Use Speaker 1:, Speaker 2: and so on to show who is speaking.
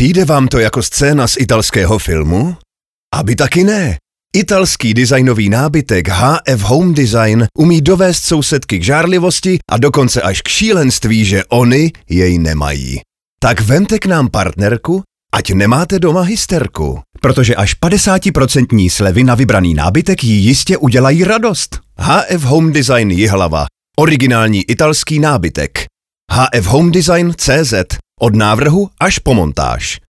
Speaker 1: Přijde vám to jako scéna z italského filmu? Aby taky ne. Italský designový nábytek HF Home Design umí dovést sousedky k žárlivosti a dokonce až k šílenství, že oni jej nemají. Tak vemte k nám partnerku, ať nemáte doma hysterku. Protože až 50% slevy na vybraný nábytek jí jistě udělají radost. HF Home Design Jihlava. Originální italský nábytek. HF Home Design CZ. Od návrhu až po montáž.